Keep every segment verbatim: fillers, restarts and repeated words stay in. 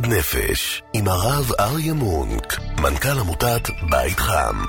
נפש עם הרב אריה מונק, מנכ"ל עמותת בית חם.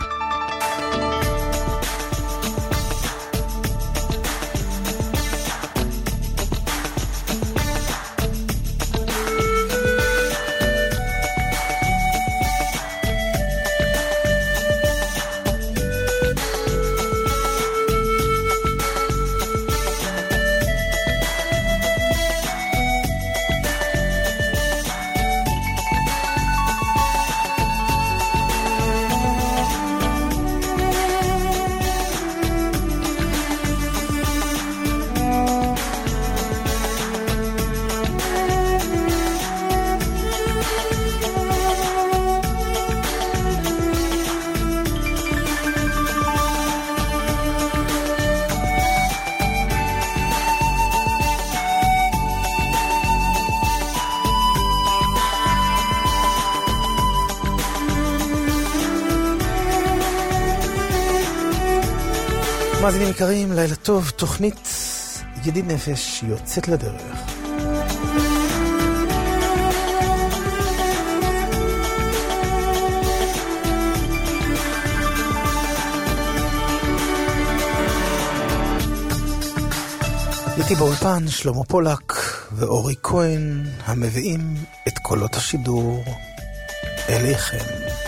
מאזינים יקרים, לילה טוב, תוכנית ידיד נפש יוצאת לדרך. איתי באולפן שלמה פולק ואורי כהן המביאים את קולות השידור אליכם.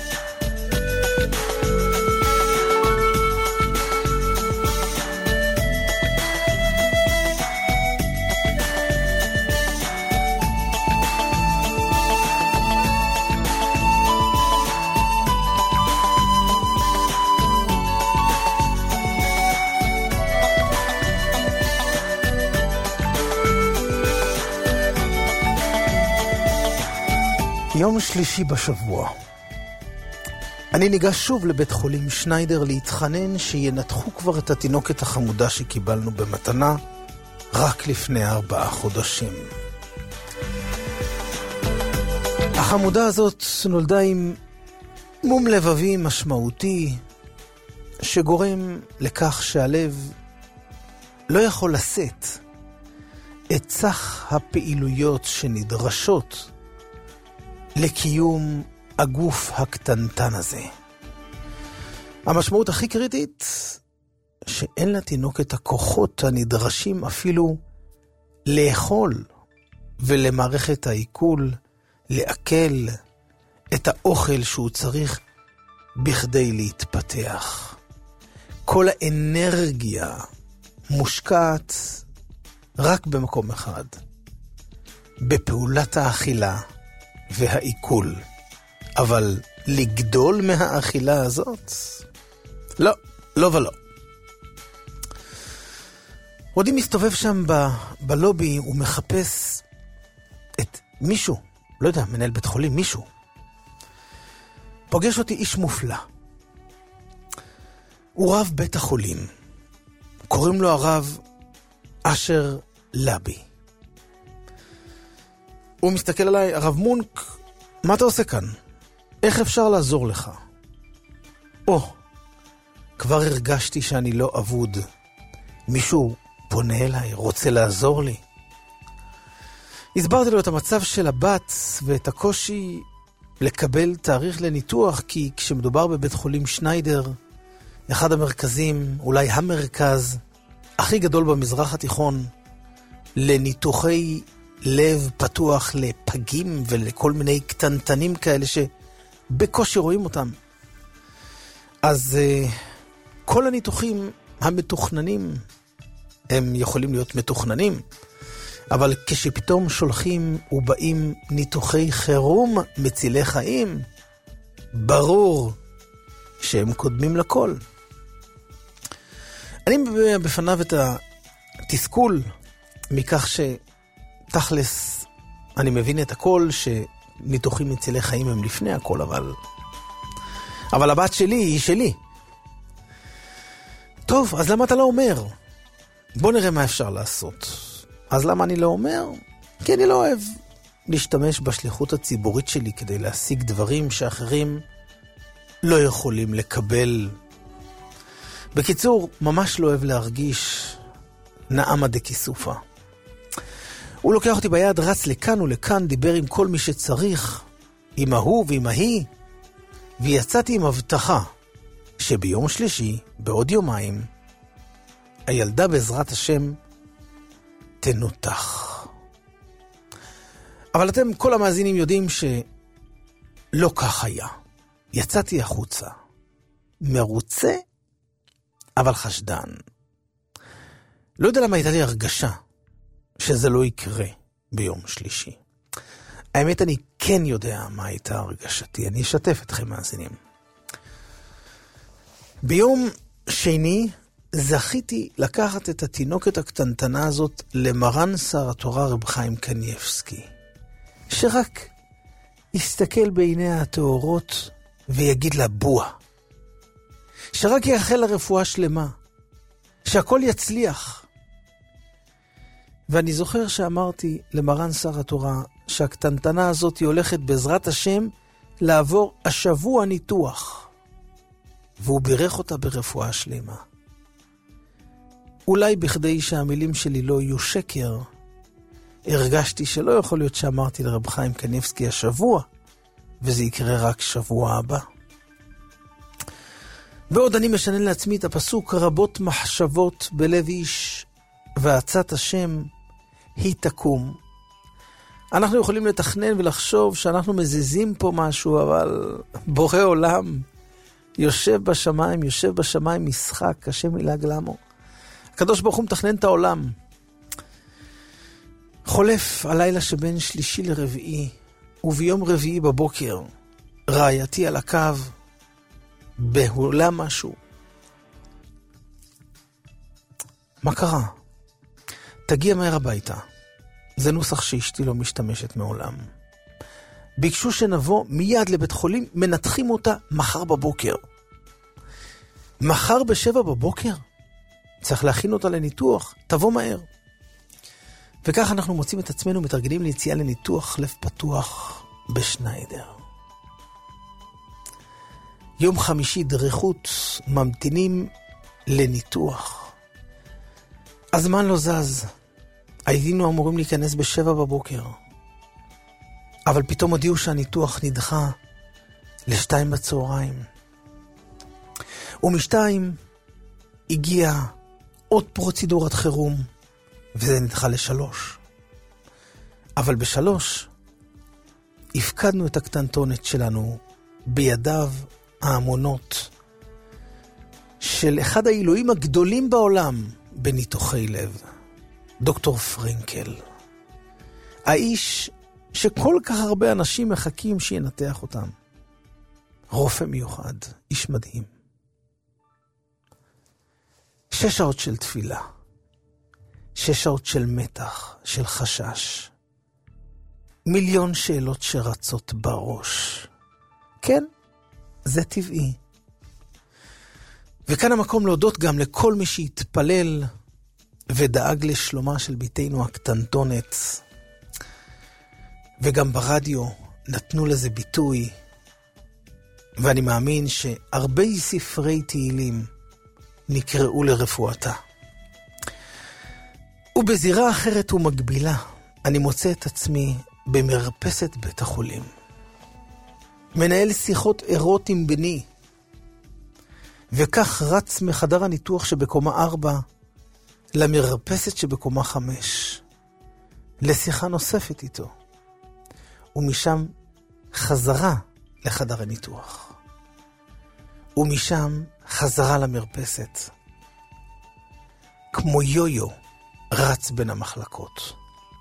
יום שלישי בשבוע. אני ניגש שוב לבית חולים שניידר להתחנן שינתחו כבר את התינוקת החמודה שקיבלנו במתנה רק לפני ארבעה חודשים. החמודה הזאת נולדה עם מום לבבי משמעותי שגורם לכך שהלב לא יכול לשאת את סך הפעילויות שנדרשות לקיום הגוף הקטנטן הזה. המשמעות הכי קריטית, שאין לתינוקת הכוחות הנדרשים אפילו לאכול, ולמערכת העיכול לעכל את האוכל שהוא צריך בכדי להתפתח. כל האנרגיה מושקעת רק במקום אחד, בפעולת האכילה והעיכול. אבל לגדול מהאכילה הזאת? לא, לא ולא. עודי מסתובב שם ב- בלובי ומחפש את מישהו, לא יודע, מנהל בית חולים, מישהו. פוגש אותי איש מופלא. הוא רב בית החולים. קוראים לו הרב אשר לבי. הוא מסתכל עליי, הרב מונק, מה אתה עושה כאן? איך אפשר לעזור לך? או, כבר הרגשתי שאני לא אבוד. מישהו פונה אליי, רוצה לעזור לי. הסברתי לו את המצב של הבת ואת הקושי לקבל תאריך לניתוח, כי כשמדובר בבית חולים שניידר, אחד המרכזים, אולי המרכז, הכי גדול במזרח התיכון, לניתוחי לב פתוח לפגים ולכל מיני קטנטנים כאלה שבקושי רואים אותם. אז uh, כל הניתוחים המתוכננים הם יכולים להיות מתוכננים, אבל כשפתאום שולחים ובאים ניתוחי חירום מצילי חיים, ברור שהם קודמים לכל. אני מביא בפניו את התסכול מכך ש תכלס, אני מבין את הכל שניתוחים מצילי חיים הם לפני הכל, אבל אבל הבת שלי היא שלי. טוב, אז למה אתה לא אומר? בוא נראה מה אפשר לעשות. אז למה אני לא אומר? כי אני לא אוהב להשתמש בשליחות הציבורית שלי כדי להשיג דברים שאחרים לא יכולים לקבל. בקיצור, ממש לא אוהב להרגיש נעמה דקיסופה. הוא לוקח אותי ביד, רץ לכאן ולכאן, דיבר עם כל מי שצריך, עם ההוא ועם ההיא, ויצאתי עם הבטחה שביום שלישי, בעוד יומיים, הילדה בעזרת השם תנותח. אבל אתם, כל המאזינים, יודעים שלא כך היה. יצאתי החוצה, מרוצה, אבל חשדן. לא יודע למה הייתה לי הרגשה שזה לא יקרה ביום שלישי. האמת, אני כן יודע מה הייתה הרגשתי. אני אשתף אתכם, מאזינים. ביום שני זכיתי לקחת את התינוקת הקטנטנה הזאת למרן שר התורה רב חיים קניבסקי, שרק יסתכל בעיניה התאורות ויגיד לה בוע. שרק יאחל לה רפואה שלמה. שהכל יצליח. ואני זוכר שאמרתי למרן שר התורה שהקטנטנה הזאת היא הולכת בעזרת השם לעבור השבוע ניתוח. והוא בירך אותה ברפואה שלמה. אולי בכדי שהמילים שלי לא יהיו שקר, הרגשתי שלא יכול להיות שאמרתי לרב חיים קניבסקי השבוע, וזה יקרה רק שבוע הבא. ועוד אני משנה לעצמי את הפסוק, רבות מחשבות בלב איש, ועצת השם היא תקום. אנחנו יכולים לתכנן ולחשוב שאנחנו מזיזים פה משהו, אבל בורא עולם יושב בשמיים, יושב בשמיים משחק, השם ילעג למו. הקדוש ברוך הוא מתכנן את העולם. חולף הלילה שבין שלישי לרביעי, וביום רביעי בבוקר, רעייתי על הקו, בהולה משהו. מה קרה? תגיע מהר הביתה. זה נוסח שאשתי לא משתמשת מעולם. ביקשו שנבוא מיד לבית חולים, מנתחים אותה מחר בבוקר. מחר בשבע בבוקר? צריך להכין אותה לניתוח, תבוא מהר. וכך אנחנו מוצאים את עצמנו מתרגלים ליציאה לניתוח לב פתוח בשניידר. יום חמישי דריכות, ממתינים לניתוח. הזמן לא זז. היינו אמורים להיכנס בשבע בבוקר. אבל פתאום הודיעו שהניתוח נדחה לשתיים בצהריים. ומשתיים הגיע עוד פרוצדורת חירום, וזה נדחה לשלוש. אבל בשלוש הפקדנו את הקטנטונת שלנו בידיו האמונות של אחד האלוהים הגדולים בעולם בניתוחי לב, דוקטור פרנקל. האיש שכל כך הרבה אנשים מחכים שינתח אותם. רופא מיוחד, איש מדהים. שש שעות של תפילה, שש שעות של מתח, של חשש, מיליון שאלות שרצות בראש. כן, זה טבעי. וכאן המקום להודות גם לכל מי שהתפלל ודאג לשלומה של ביתנו הקטנטונת, וגם ברדיו נתנו לזה ביטוי, ואני מאמין שהרבה ספרי תהילים נקראו לרפואתה. ובזירה אחרת ומקבילה, אני מוצא את עצמי במרפסת בית החולים. מנהל שיחות ערות עם בני, וכך רץ מחדר הניתוח שבקומה ארבע למרפסת שבקומה חמש, לשיחה נוספת איתו, ומשם חזרה לחדר הניתוח, ומשם חזרה למרפסת, כמו יו-יו רץ בין המחלקות.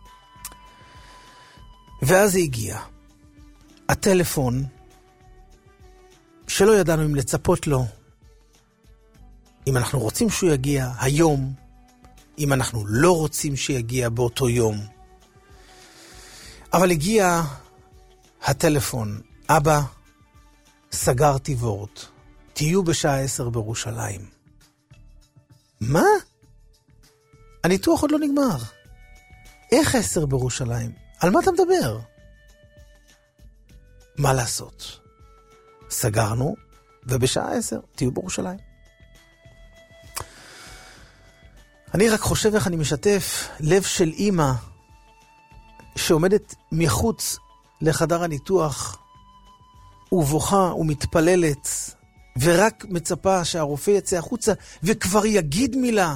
ואז הגיע הטלפון שלא ידענו אם לצפות לו, אם אנחנו רוצים שהוא יגיע היום, אם אנחנו לא רוצים שיגיע באותו יום. אבל הגיע הטלפון, אבא, סגרתי וורט, תהיו בשעה עשר בירושלים. מה? הניתוח עוד לא נגמר. איך עשר בירושלים? על מה אתה מדבר? מה לעשות? סגרנו, ובשעה עשר תהיו בירושלים. אני רק חושב איך אני משתף לב של אמא שעומדת מחוץ לחדר הניתוח, ובוכה ומתפללת, ורק מצפה שהרופא יצא החוצה, וכבר יגיד מילה.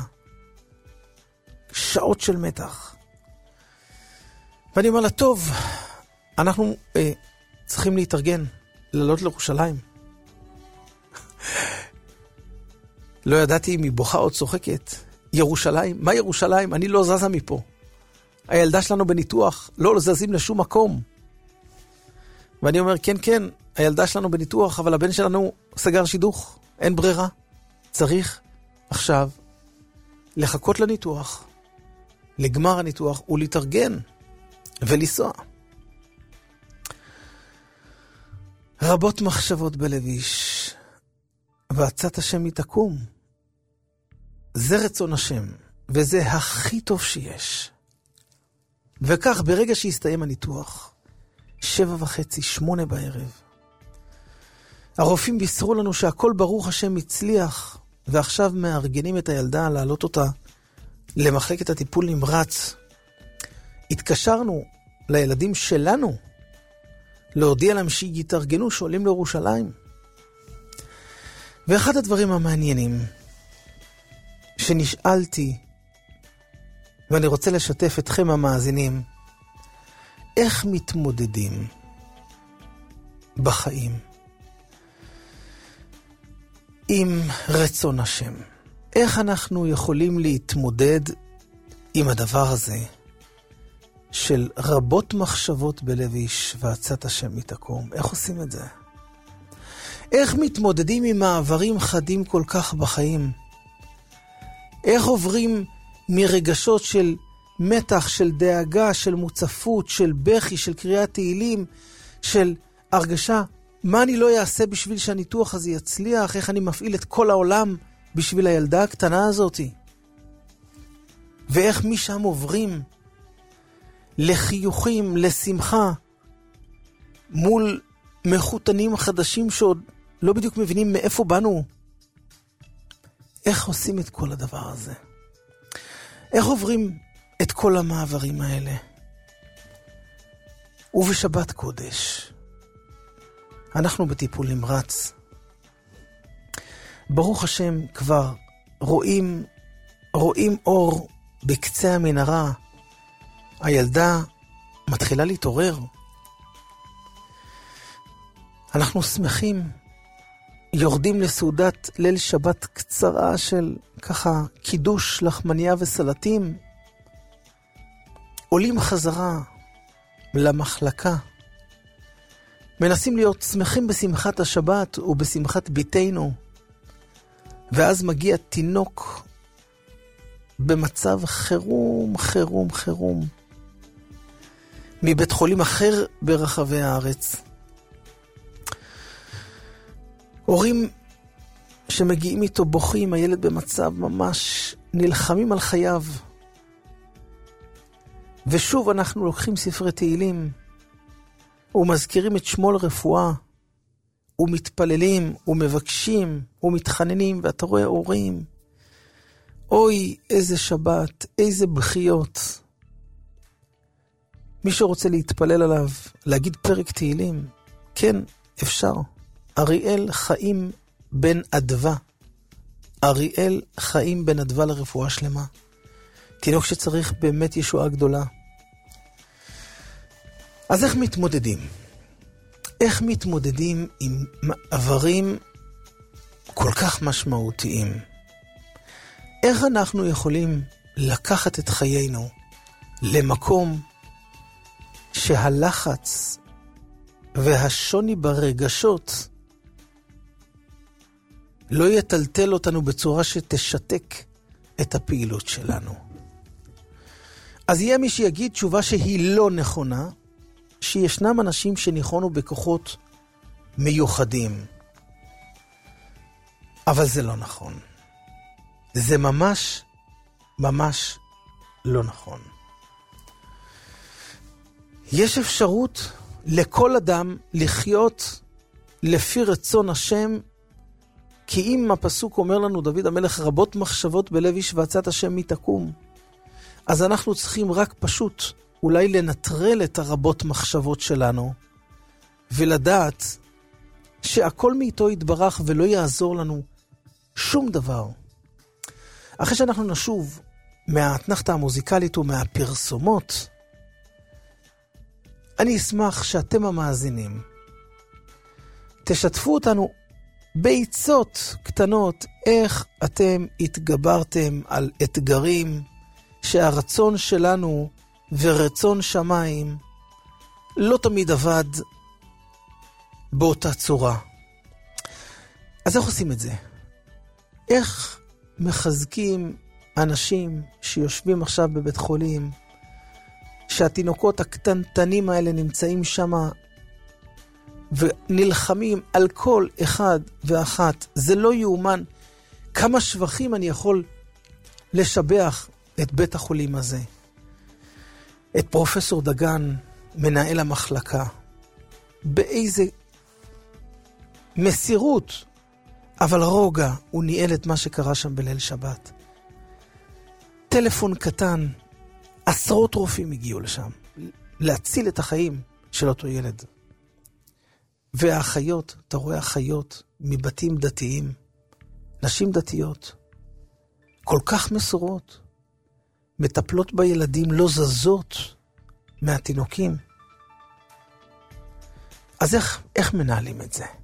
שעות של מתח. ואני אומר לה, טוב, אנחנו אה, צריכים להתארגן, לעלות לירושלים. לא ידעתי אם היא בוכה או צוחקת. ירושלים? מה ירושלים? אני לא זזה מפה. הילדה שלנו בניתוח, לא זזים לשום מקום. ואני אומר, כן, כן, הילדה שלנו בניתוח, אבל הבן שלנו סגר שידוך. אין ברירה. צריך עכשיו לחכות לניתוח, לגמר הניתוח, ולהתארגן ולנסוע. רבות מחשבות בלב איש, ועצת השם היא תקום. זה רצון השם, וזה הכי טוב שיש. וכך, ברגע שהסתיים הניתוח, שבע וחצי, שמונה בערב, הרופאים בישרו לנו שהכל ברוך השם הצליח, ועכשיו מארגנים את הילדה להעלות אותה למחלקת הטיפול נמרץ. התקשרנו לילדים שלנו, להודיע להם שיתארגנו, שעולים לירושלים. ואחד הדברים המעניינים שנשאלתי, ואני רוצה לשתף אתכם המאזינים, איך מתמודדים בחיים עם רצון השם? איך אנחנו יכולים להתמודד עם הדבר הזה של רבות מחשבות בלב איש ועצת השם מתקום? איך עושים את זה? איך מתמודדים עם מעברים חדים כל כך בחיים? איך עוברים מרגשות של מתח, של דאגה, של מוצפות, של בכי, של קריאת תהילים, של הרגשה, מה אני לא אעשה בשביל שהניתוח הזה יצליח? איך אני מפעיל את כל העולם בשביל הילדה הקטנה הזאת? ואיך משם עוברים לחיוכים, לשמחה, מול מחותנים חדשים שעוד לא בדיוק מבינים מאיפה באנו? איך עושים את כל הדבר הזה? איך עוברים את כל המעברים האלה? ובשבת קודש, אנחנו בטיפול נמרץ. ברוך השם כבר רואים, רואים אור בקצה המנהרה. הילדה מתחילה להתעורר. אנחנו שמחים, יורדים לסעודת ליל שבת קצרה של ככה קידוש, לחמניה וסלטים. עולים חזרה למחלקה. מנסים להיות שמחים בשמחת השבת ובשמחת ביתנו. ואז מגיע תינוק במצב חירום, חירום, חירום. מבית חולים אחר ברחבי הארץ. הורים שמגיעים איתו בוכים, הילד במצב ממש נלחמים על חייו. ושוב אנחנו לוקחים ספרי תהילים, ומזכירים את שמו לרפואה, ומתפללים, ומבקשים, ומתחננים, ואתה רואה הורים, אוי, איזה שבת, איזה בחיות. מי שרוצה להתפלל עליו, להגיד פרק תהילים, כן, אפשר. אריאל חיים בן אדווה. אריאל חיים בן אדווה לרפואה שלמה. תינוק שצריך באמת ישועה גדולה. אז איך מתמודדים? איך מתמודדים עם מעברים כל כך משמעותיים? איך אנחנו יכולים לקחת את חיינו למקום שהלחץ והשוני ברגשות לא יטלטל אותנו בצורה שתשתק את הפעילות שלנו? אז יהיה מי שיגיד תשובה שהיא לא נכונה, שישנם אנשים שניחונו בכוחות מיוחדים. אבל זה לא נכון. זה ממש, ממש לא נכון. יש אפשרות לכל אדם לחיות לפי רצון השם, כי אם הפסוק אומר לנו דוד המלך, רבות מחשבות בלב איש ועצת השם מתקום, אז אנחנו צריכים רק פשוט אולי לנטרל את הרבות מחשבות שלנו, ולדעת שהכל מאיתו יתברך ולא יעזור לנו שום דבר. אחרי שאנחנו נשוב מהאתנחתה המוזיקלית ומהפרסומות, אני אשמח שאתם המאזינים תשתפו אותנו בעיצות קטנות איך אתם התגברתם על אתגרים שהרצון שלנו ורצון שמיים לא תמיד עבד באותה צורה. אז איך עושים את זה? איך מחזקים אנשים שיושבים עכשיו בבית חולים, שהתינוקות הקטנטנים האלה נמצאים שם ונלחמים על כל אחד ואחת? זה לא יאומן כמה שבחים אני יכול לשבח את בית החולים הזה. את פרופסור דגן, מנהל המחלקה, באיזה מסירות, אבל רוגע, הוא ניהל את מה שקרה שם בליל שבת. טלפון קטן, עשרות רופאים הגיעו לשם, להציל את החיים של אותו ילד. והאחיות, אתה רואה אחיות מבתים דתיים, נשים דתיות, כל כך מסורות, מטפלות בילדים, לא זזות מהתינוקים. אז איך, איך מנהלים את זה?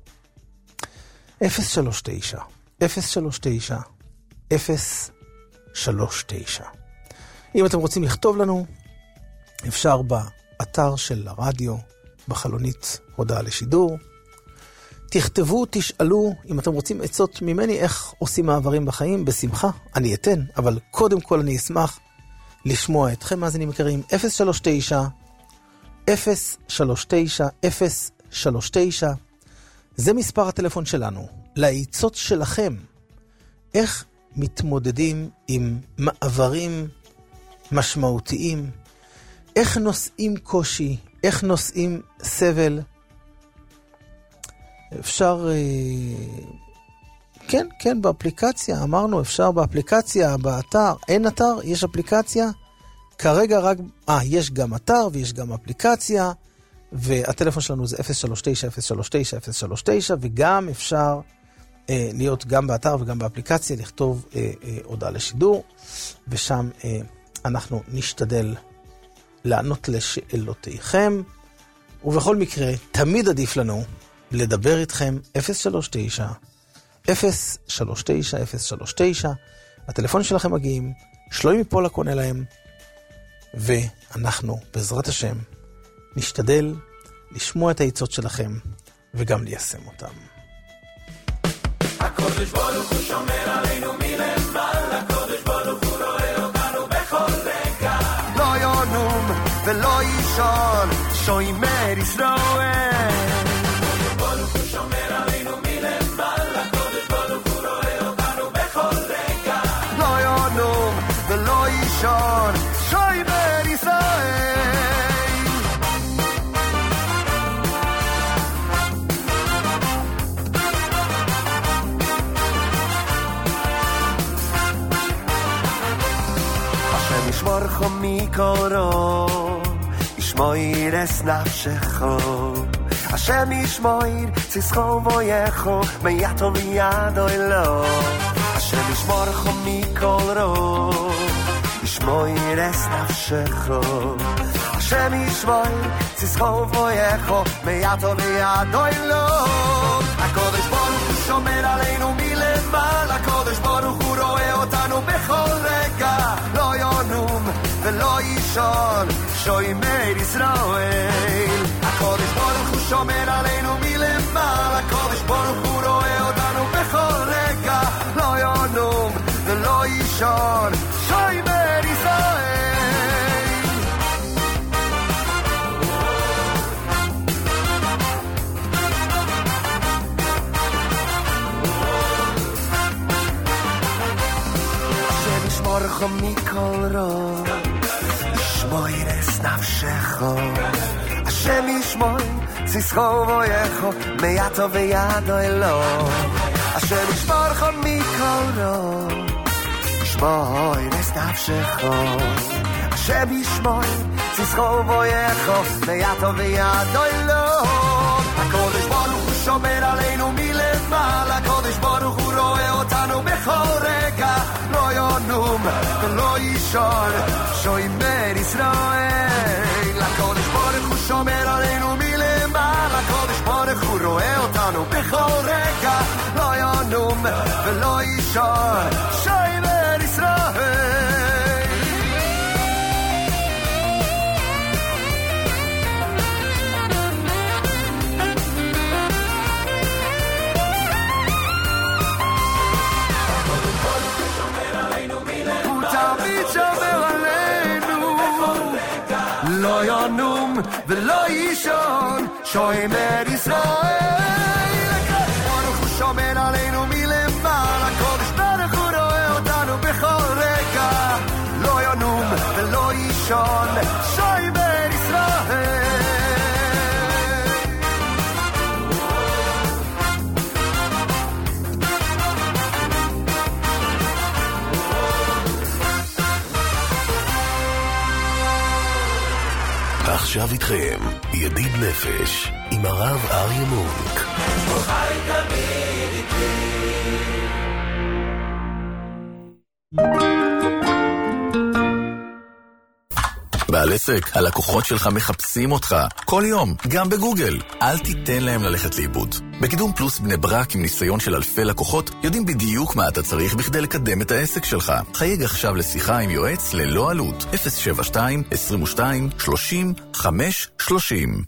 אפס שלוש תשע, אפס שלוש תשע, אפס שלוש תשע. אם אתם רוצים לכתוב לנו, אפשר באתר של הרדיו, בחלונית הודעה לשידור. תכתבו, תשאלו, אם אתם רוצים עצות ממני איך עושים מעברים בחיים, בשמחה, אני אתן, אבל קודם כל אני אשמח לשמוע אתכם, מאזינים יקרים. אפס שלוש תשע, אפס שלוש תשע, אפס שלוש תשע, זה מספר הטלפון שלנו. לעצות שלכם, איך מתמודדים עם מעברים משמעותיים, איך נושאים קושי, איך נושאים סבל. אפשר, כן, כן, באפליקציה, אמרנו, אפשר באפליקציה, באתר, אין אתר, יש אפליקציה, כרגע רק, אה, יש גם אתר ויש גם אפליקציה, והטלפון שלנו זה אפס שלוש תשע, אפס שלוש תשע, אפס שלוש תשע, וגם אפשר אה, להיות גם באתר וגם באפליקציה, לכתוב אה, אה, הודעה לשידור, ושם אה, אנחנו נשתדל לענות לשאלותיכם, ובכל מקרה, תמיד עדיף לנו לדבר איתכם. אפס שלוש תשע, אפס שלוש תשע, אפס שלוש תשע, הטלפון שלכם מגיעים, שלוי מפולה קונה להם, ואנחנו בעזרת השם נשתדל לשמוע את העצות שלכם וגם ליישם אותם. הקודש ברוך הוא שומר עלינו מלמעלה, הקודש ברוך הוא רואה אותנו בכל רגע, לא ינום ולא יישן, שומר ישראל. הקודש ברוך הוא שומר עלינו מלמעלה, הקודש ברוך הוא רואה אותנו בכל רגע, לא ינום ולא יישן, שומר ישראל. ישמורך מכל רע, ישמור את נפשך, השם ישמור צדקו ויחו מיתו וידו אלו. השם ישמורך מכל רע, ישמור את נפשך, השם ישמור צדקו ויחו מיתו וידו אלו. הקודש ברוך הוא שומר עלינו מלמעלה, הקודש ברוך הוא רואה אותנו בכל רגע, לא ינום ולא יישן, שומר ישראל. הקודש ברוך הוא שומר עלינו מלמעלה, הקודש ברוך הוא רואה אותנו בכל רגע, לא ינום ולא יישן, שומר ישראל. ישמורך מכל רע, ישמור את נפשך, השם ישמור צדקו ויחו מיתו וידו אלו. השם ישמורך מכל רע, ישמור את נפשך, השם ישמור תזכור בויכו ויתו וידוי לו הקודש ברוך הוא שומר עלינו מלמעלה הקודש ברוך הוא רואה אותנו בכל רגע לא ינום ולא יישן שומר ישראל הקודש ברוך הוא שומר עלינו מלמעלה הקודש ברוך הוא רואה אותנו בכל רגע לא ינום ולא יישן שומר ישראל לא ינום ולא יישן שומר ישראל הקדוש ברוך הוא שומר עלינו מלמעלה הקדוש ברוך הוא רואה אותנו בכל רגע לא ינום ולא יישן שומר ישראל עכשיו איתכם, ידיד נפש, עם הרב אריה מונק. חי תמיד איתי. בעל עסק, הלקוחות שלך מחפשים אותך כל יום, גם בגוגל. אל תיתן להם ללכת לאיבוד. בקידום פלוס בני ברק עם ניסיון של אלפי לקוחות, יודעים בדיוק מה אתה צריך בכדי לקדם את העסק שלך. חייג עכשיו לשיחה עם יועץ ללא עלות. אפס שבע שתיים עשרים ושתיים שלושים חמש שלושים.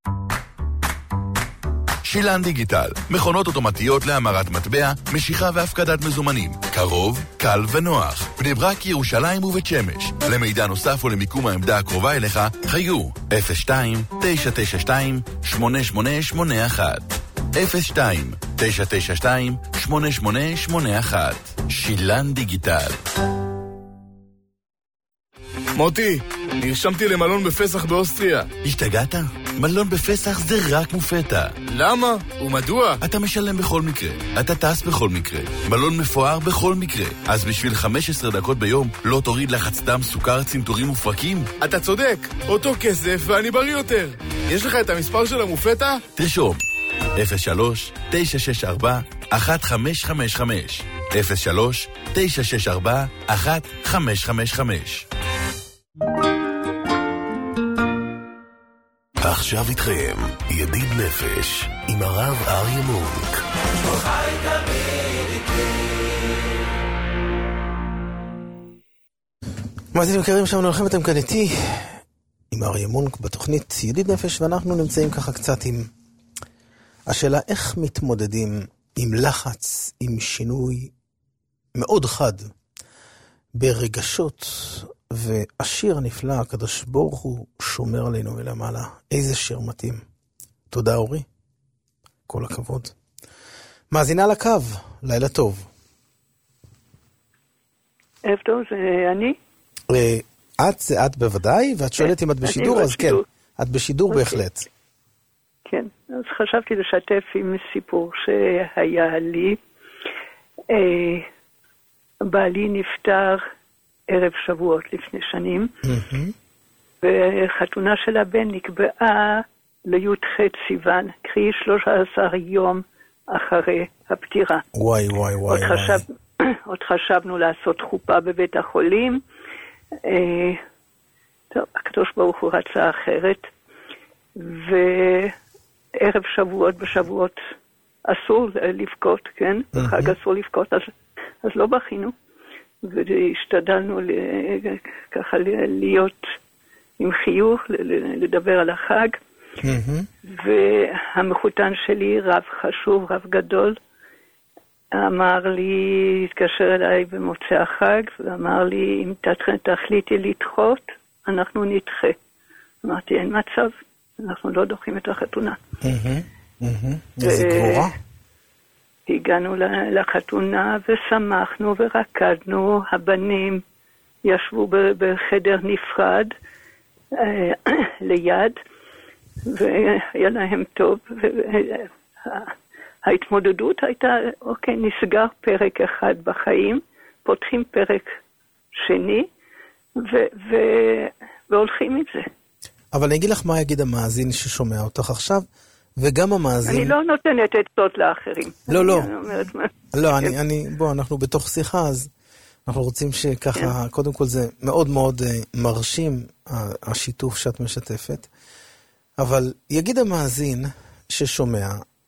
שילן דיגיטל, מכונות אוטומטיות להמרת מטבע, משיכה והפקדת מזומנים. קרוב, קל ונוח. בני ברק, ירושלים ובית שמש. למידע נוסף או למיקום העמדה הקרובה אליך, חייגו אפס שתיים תשע תשע שתיים שמונה שמונה שמונה אחת אפס שתיים תשע תשע שתיים שמונה שמונה שמונה אחת. שילן דיגיטל. מוטי, נרשמתי למלון בפסח באוסטריה. השתגעת? מלון בפסח זה רק מופתע. למה? ומדוע? אתה משלם בכל מקרה, אתה טס בכל מקרה, מלון מפואר בכל מקרה. אז בשביל חמש עשרה דקות ביום לא תוריד לחץ דם, סוכר, צנתורים ופרקים? אתה צודק, אותו כסף ואני בריא יותר. יש לך את המספר של המופתע? תרשום אפס שלוש תשע שש ארבע אחת חמש חמש חמש אפס שלוש תשע שש ארבע אחת חמש חמש חמש. עכשיו איתכם, ידיד נפש, עם הרב אריה מונק. חי תמיד איתי. מאזינים יקרים, שם נלחם אתם כאן איתי, עם אריה מונק בתוכנית ידיד נפש, ואנחנו נמצאים ככה קצת עם השאלה איך מתמודדים עם לחץ, עם שינוי מאוד חד ברגשות, והשיר הנפלא, הקדוש ברוך הוא שומר עלינו מלמעלה. איזה שיר מתאים. תודה אורי. כל הכבוד. מאזינה לקו, לילה טוב. ערב טוב, זה אני? את זה את בוודאי, ואת שואלת אם את בשידור, אז כן. את בשידור בהחלט. כן, אז חשבתי לשתף עם סיפור שהיה לי. בעלי נפטר ערב שבועות לפני שנים, וחתונה של הבן נקבעה לי"ח סיוון, קרי שלושה עשר יום אחרי הפטירה. וואי וואי וואי. עוד, חשב, עוד חשבנו לעשות חופה בבית החולים, אה, טוב, הקדוש ברוך הוא רצה אחרת, וערב שבועות בשבועות אסור לבכות, כן? בחג אסור לבכות, אז, אז לא בכינו. והשתדלנו ככה להיות עם חיוך, לדבר על החג. והמחותן שלי, רב חשוב, רב גדול, אמר לי, התקשר אליי במוצאי החג, ואמר לי, אם תחליטי לדחות, אנחנו נדחה. אמרתי, אין מצב, אנחנו לא דוחים את החתונה. איזה גבורה. הגענו לחתונה ושמחנו ורקדנו, הבנים ישבו בחדר נפרד ליד, והיה להם טוב. ההתמודדות הייתה, אוקיי, נסגר פרק אחד בחיים, פותחים פרק שני, ו- ו- והולכים את זה. אבל אני אגיד לך מה יגיד המאזין ששומע אותך עכשיו, וגם המאזין... אני לא נותנת עצות לאחרים. לא, לא. אני אומרת מה... לא, אני, אני, בוא, אנחנו בתוך שיחה, אז אנחנו רוצים שככה, קודם כל זה מאוד מאוד מרשים, השיתוף שאת משתפת, אבל יגיד המאזין ששומע,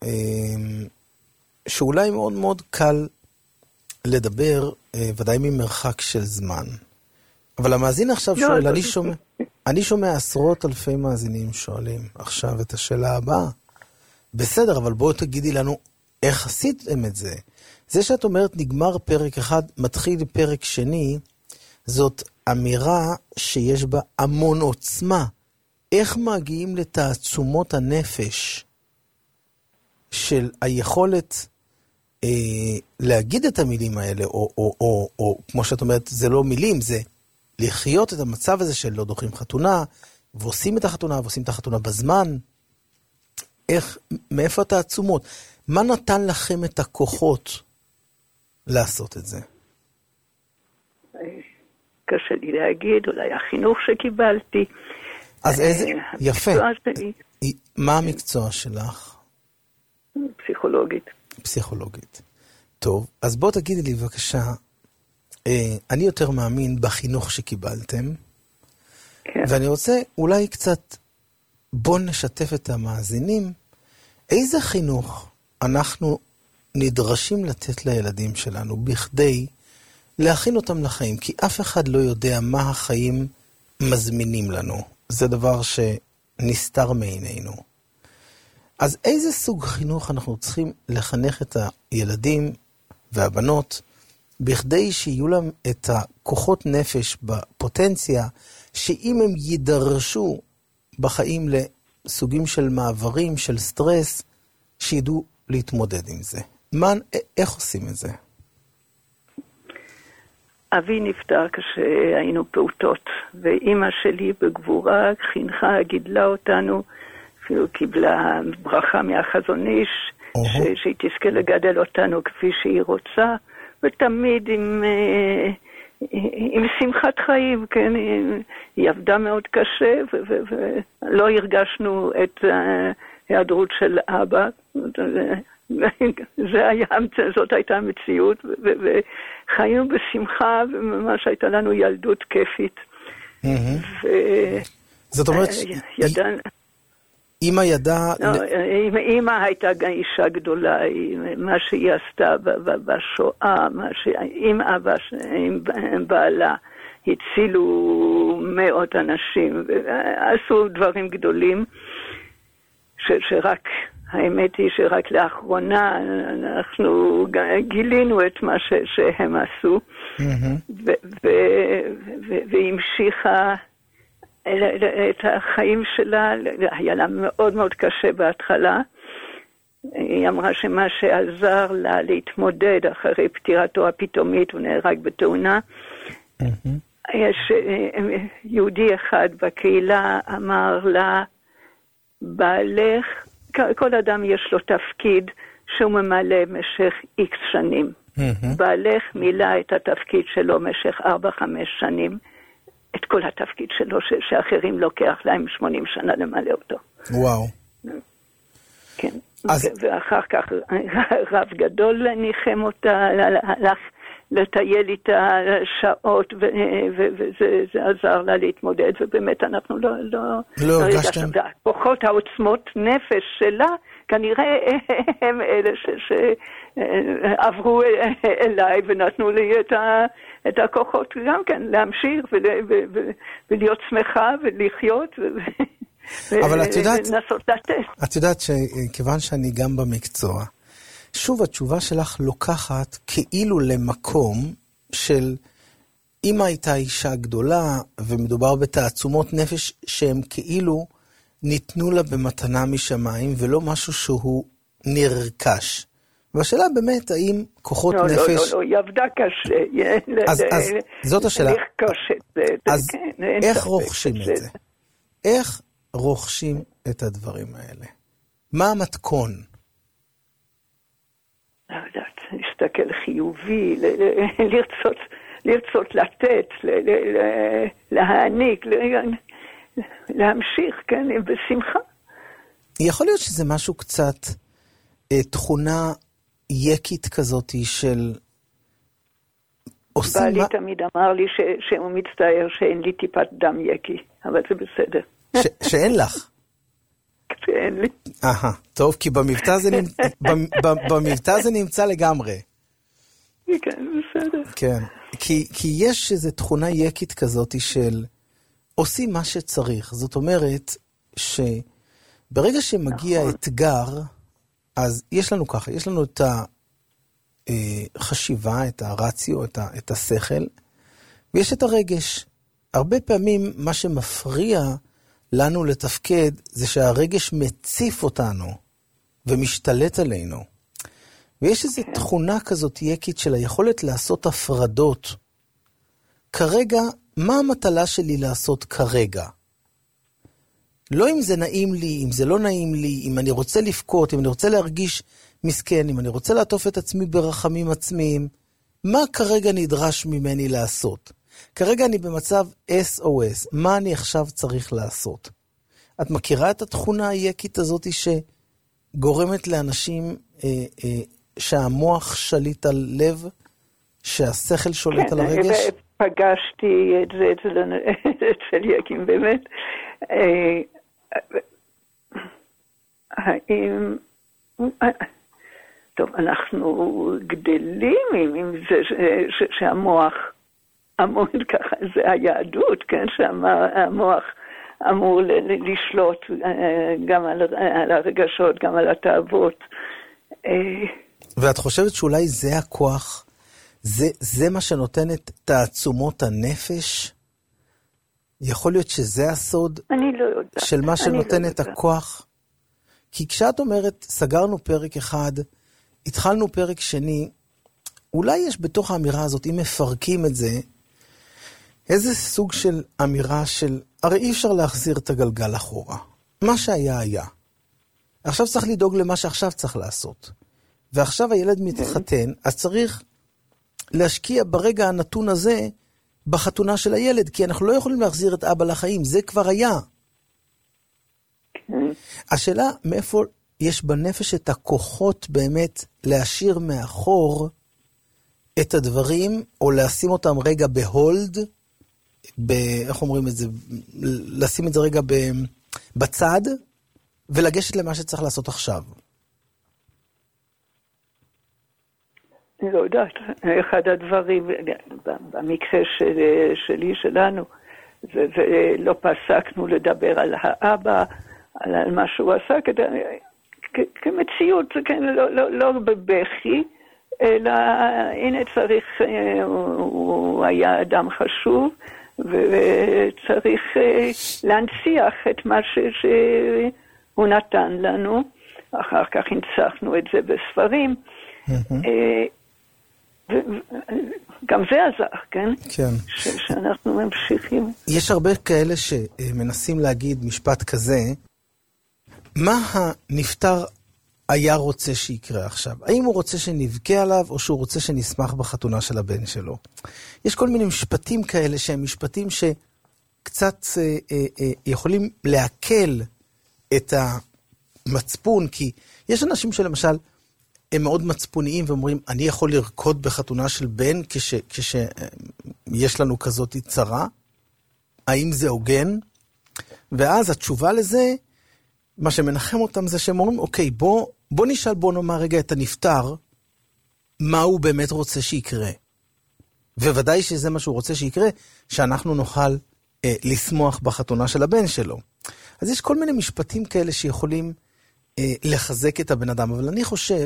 שאולי מאוד מאוד קל לדבר, ודאי ממרחק של זמן. אבל המאזין עכשיו לא, שואל, לא. אני שומע, אני שומע עשרות אלפי מאזינים שואלים עכשיו את השאלה הבאה. בסדר, אבל בואו תגידי לנו, איך עשיתם את זה? זה שאת אומרת נגמר פרק אחד, מתחיל פרק שני, זאת אמירה שיש בה המון עוצמה. איך מגיעים לתעצומות הנפש של היכולת אה, להגיד את המילים האלה, או, או, או, או כמו שאת אומרת, זה לא מילים, זה לחיות את המצב הזה של לא דוחים חתונה, ועושים את החתונה, ועושים את החתונה בזמן. איך, מאיפה התעצומות? מה נתן לכם את הכוחות לעשות את זה? קשה לי להגיד, אולי החינוך שקיבלתי. אז איזה, יפה. שלי, מה המקצוע שלך? פסיכולוגית. פסיכולוגית. טוב, אז בוא תגידי לי בבקשה, אני יותר מאמין בחינוך שקיבלתם, כן. ואני רוצה אולי קצת, בוא נשתף את המאזינים, איזה חינוך אנחנו נדרשים לתת לילדים שלנו בכדי להכין אותם לחיים, כי אף אחד לא יודע מה החיים מזמינים לנו. זה דבר שנסתר מעינינו. אז איזה סוג חינוך אנחנו צריכים לחנך את הילדים והבנות, בכדי שיהיו להם את הכוחות נפש בפוטנציה, שאם הם יידרשו בחיים לסוגים של מעברים, של סטרס, שידעו להתמודד עם זה. מה, איך עושים את זה? אבי נפטר כשהיינו פעוטות, ואימא שלי בגבורה חינכה, גידלה אותנו, אפילו קיבלה ברכה מהחזון איש, ש- שהיא תזכה לגדל אותנו כפי שהיא רוצה, ותמיד עם, עם שמחת חיים, כן? היא עבדה מאוד קשה, ולא הרגשנו את ההיעדרות של אבא. זה היה, זאת הייתה המציאות, וחיינו בשמחה, וממש הייתה לנו ילדות כיפית. זאת אומרת, אמא ידעה... אמא הייתה אישה גדולה, מה שהיא עשתה בשואה, עם אבא, עם בעלה, הצילו מאות אנשים, ועשו דברים גדולים, שרק... האמת היא שרק לאחרונה אנחנו גילינו את מה ש- שהם עשו, והמשיכה את החיים שלה. היה לה מאוד מאוד קשה בהתחלה. היא אמרה שמה שעזר לה להתמודד אחרי פטירתו הפתאומית, הוא נהרג בתאונה. יש יהודי אחד בקהילה אמר לה, בעלך, כל אדם יש לו תפקיד שהוא ממלא משך איקס שנים. בעלך מילא את התפקיד שלו משך ארבע, חמש שנים, את כל התפקיד שלו ש- שאחרים לוקח להם שמונים שנה למלא אותו. וואו. כן. אז... ו- ואחר כך רב גדול ניחם אותה, הלך לטייל איתה שעות, ו- ו- וזה זה עזר לה להתמודד, ובאמת אנחנו לא... לא, לא הרגשתם? לא כוחות העוצמות נפש שלה, כנראה הם אלה שעברו אליי ונתנו לי את, ה, את הכוחות גם כן, להמשיך ול, ו, ו, ולהיות שמחה ולחיות ו, אבל את יודעת, ולנסות לתת. את יודעת שכיוון שאני גם במקצוע, שוב התשובה שלך לוקחת כאילו למקום של אמא הייתה אישה גדולה ומדובר בתעצומות נפש שהם כאילו ניתנו לה במתנה משמיים ולא משהו שהוא נרכש. והשאלה באמת האם כוחות לא, נפש... לא, לא, לא, היא עבדה קשה. אז, אז זאת השאלה. אז כן, איך רוכשים את זה? איך רוכשים את הדברים האלה? מה המתכון? לא יודעת, להסתכל חיובי, לרצות, לרצות לתת, להעניק, להמשיך, כן, בשמחה. יכול להיות שזה משהו קצת, תכונה יקית כזאת של... בעלי מה... תמיד אמר לי ש... שהוא מצטער שאין לי טיפת דם יקי, אבל זה בסדר. ש... שאין לך? שאין לי. אהה, טוב, כי במבטא זה, נמצ... במבטא זה נמצא לגמרי. כן, בסדר. כן, כי, כי יש איזו תכונה יקית כזאת של עושים מה שצריך. זאת אומרת שברגע שמגיע נכון. אתגר, אז יש לנו ככה, יש לנו את החשיבה, את הרציו, את, ה... את השכל, ויש את הרגש. הרבה פעמים מה שמפריע לנו לתפקד זה שהרגש מציף אותנו ומשתלט עלינו. ויש איזו תכונה כזאת יקית של היכולת לעשות הפרדות. כרגע, מה המטלה שלי לעשות כרגע? לא אם זה נעים לי, אם זה לא נעים לי, אם אני רוצה לפקות, אם אני רוצה להרגיש מסכן, אם אני רוצה לעטוף את עצמי ברחמים עצמיים, מה כרגע נדרש ממני לעשות? כרגע אני במצב אס או אס, מה אני עכשיו צריך לעשות? את מכירה את התכונה היקית הזאת שגורמת לאנשים אה, אה, שהמוח שליט על לב, שהשכל שולט כן, על הרגש? פגשתי את זה אצל, אצל יקים, באמת. האם... טוב, אנחנו גדלים עם זה ש, שהמוח אמור ככה, זה היהדות, כן? שהמוח אמור לשלוט גם על הרגשות, גם על התאוות. ואת חושבת שאולי זה הכוח, זה, זה מה שנותן את תעצומות הנפש? יכול להיות שזה הסוד אני לא יודעת. של מה שנותן לא את הכוח? כי כשאת אומרת, סגרנו פרק אחד, התחלנו פרק שני, אולי יש בתוך האמירה הזאת, אם מפרקים את זה, איזה סוג של אמירה של, הרי אי אפשר להחזיר את הגלגל אחורה. מה שהיה היה. עכשיו צריך לדאוג למה שעכשיו צריך לעשות. ועכשיו הילד מתחתן, אז צריך להשקיע ברגע הנתון הזה, בחתונה של הילד, כי אנחנו לא יכולים להחזיר את אבא לחיים, זה כבר היה. השאלה, מאיפה יש בנפש את הכוחות באמת להשאיר מאחור את הדברים, או לשים אותם רגע בהולד, ב, איך אומרים את זה, לשים את זה רגע ב, בצד, ולגשת למה שצריך לעשות עכשיו. אני לא יודעת, אחד הדברים, במקרה של, שלי, שלנו, זה, זה לא פסקנו לדבר על האבא, על מה שהוא עשה, כדי, כ, כמציאות, כן, לא, לא, לא בבכי, אלא הנה צריך, הוא, הוא היה אדם חשוב, וצריך להנציח את מה ש, שהוא נתן לנו, אחר כך הנצחנו את זה בספרים, גם זה עזר, כן? כן. ש- שאנחנו ממשיכים. יש הרבה כאלה שמנסים להגיד משפט כזה, מה הנפטר היה רוצה שיקרה עכשיו? האם הוא רוצה שנבכה עליו, או שהוא רוצה שנשמח בחתונה של הבן שלו? יש כל מיני משפטים כאלה שהם משפטים שקצת אה, אה, אה, יכולים להקל את המצפון, כי יש אנשים שלמשל, הם מאוד מצפוניים ואומרים, אני יכול לרקוד בחתונה של בן כש, כשיש לנו כזאת צרה? האם זה הוגן? ואז התשובה לזה, מה שמנחם אותם זה שהם אומרים, אוקיי, בוא, בוא נשאל, בוא נאמר רגע את הנפטר, מה הוא באמת רוצה שיקרה. וודאי שזה מה שהוא רוצה שיקרה, שאנחנו נוכל אה, לשמוח בחתונה של הבן שלו. אז יש כל מיני משפטים כאלה שיכולים אה, לחזק את הבן אדם, אבל אני חושב,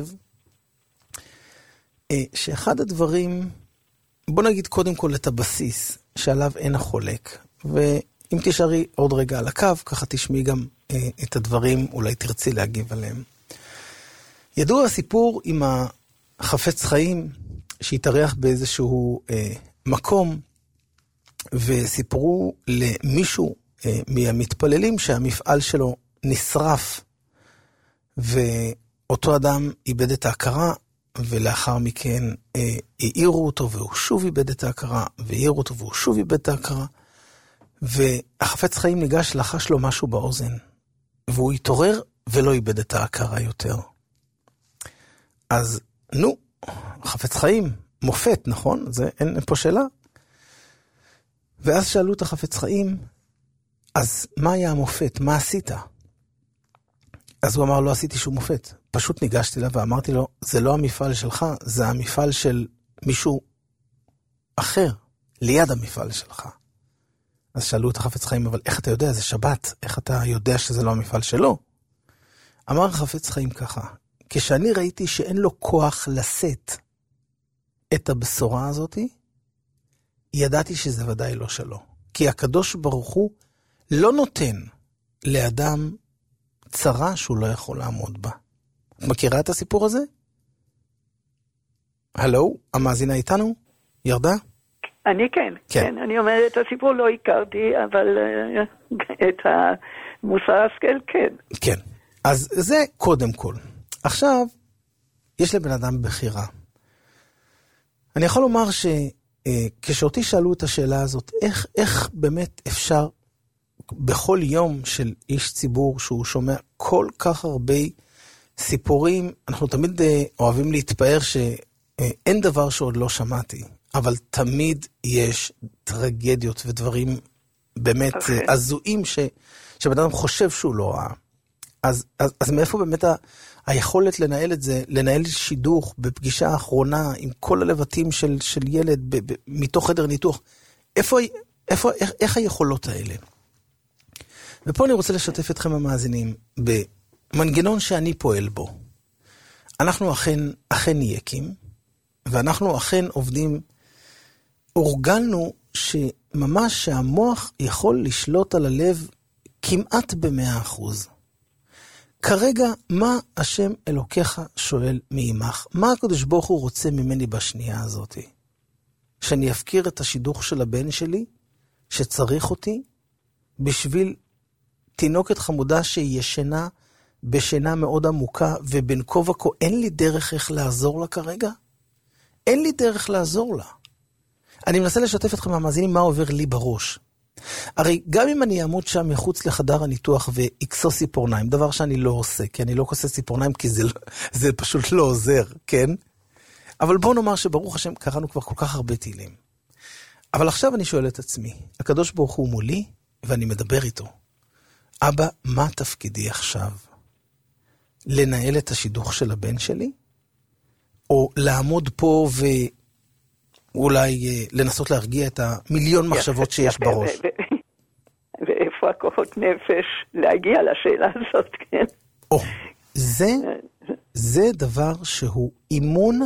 שאחד הדברים, בוא נגיד קודם כל את הבסיס, שעליו אין החולק, ואם תשארי עוד רגע על הקו, ככה תשמעי גם אה, את הדברים, אולי תרצי להגיב עליהם. ידוע הסיפור עם החפץ חיים, שהתארח באיזשהו אה, מקום, וסיפרו למישהו אה, מהמתפללים שהמפעל שלו נשרף, ואותו אדם איבד את ההכרה, ולאחר מכן אה, העירו אותו והוא שוב איבד את ההכרה, והעירו אותו והוא שוב איבד את ההכרה, והחפץ חיים ניגש לחש לו משהו באוזן, והוא התעורר ולא איבד את ההכרה יותר. אז נו, חפץ חיים, מופת, נכון? זה, אין, אין פה שאלה. ואז שאלו את החפץ חיים, אז מה היה המופת? מה עשית? אז הוא אמר, לא עשיתי שום מופת. פשוט ניגשתי לה ואמרתי לו, זה לא המפעל שלך, זה המפעל של מישהו אחר, ליד המפעל שלך. אז שאלו את החפץ חיים, אבל איך אתה יודע? זה שבת, איך אתה יודע שזה לא המפעל שלו? אמר החפץ חיים ככה, כשאני ראיתי שאין לו כוח לשאת את הבשורה הזאת, ידעתי שזה ודאי לא שלו. כי הקדוש ברוך הוא לא נותן לאדם צרה שהוא לא יכול לעמוד בה. את מכירה את הסיפור הזה? הלו, המאזינה איתנו? ירדה? אני כן, כן, כן. אני אומרת, את הסיפור לא הכרתי, אבל uh, את המוסר השכל כן. כן, אז זה קודם כל. עכשיו, יש לבן אדם בחירה. אני יכול לומר שכשאותי שאלו את השאלה הזאת, איך, איך באמת אפשר בכל יום של איש ציבור שהוא שומע כל כך הרבה סיפורים, אנחנו תמיד אוהבים להתפאר שאין דבר שעוד לא שמעתי, אבל תמיד יש טרגדיות ודברים באמת okay. הזויים ש, שבן אדם חושב שהוא לא ראה. אז, אז, אז מאיפה באמת ה, היכולת לנהל את זה, לנהל שידוך בפגישה האחרונה עם כל הלבטים של, של ילד ב, ב, מתוך חדר ניתוח, איפה, איפה, איך, איך היכולות האלה? ופה אני רוצה לשתף אתכם המאזינים במנגנון שאני פועל בו. אנחנו אכן, אכן יקים, ואנחנו אכן עובדים, אורגלנו שממש שהמוח יכול לשלוט על הלב כמעט במאה אחוז. כרגע, מה השם אלוקיך שואל מעמך? מה הקדוש ברוך הוא רוצה ממני בשנייה הזאת? שאני אפקיר את השידוך של הבן שלי, שצריך אותי, בשביל תינוקת חמודה שהיא ישנה, בשינה מאוד עמוקה, ובין כה וכה אין לי דרך איך לעזור לה כרגע? אין לי דרך לעזור לה. אני מנסה לשתף אתכם המאזינים מה עובר לי בראש. הרי גם אם אני אעמוד שם מחוץ לחדר הניתוח ואקסוס ציפורניים, דבר שאני לא עושה, כי אני לא כוסס ציפורניים, כי זה, זה פשוט לא עוזר, כן? אבל בואו נאמר שברוך השם קראנו כבר כל כך הרבה תהילים. אבל עכשיו אני שואל את עצמי, הקדוש ברוך הוא מולי, ואני מדבר איתו. אבא, מה תפקידי עכשיו? לנהל את השידוך של הבן שלי? או לעמוד פה ואולי לנסות להרגיע את המיליון מחשבות שיש בראש? ואיפה הכוחות נפש להגיע לשאלה הזאת, כן? או, זה, זה דבר שהוא אימון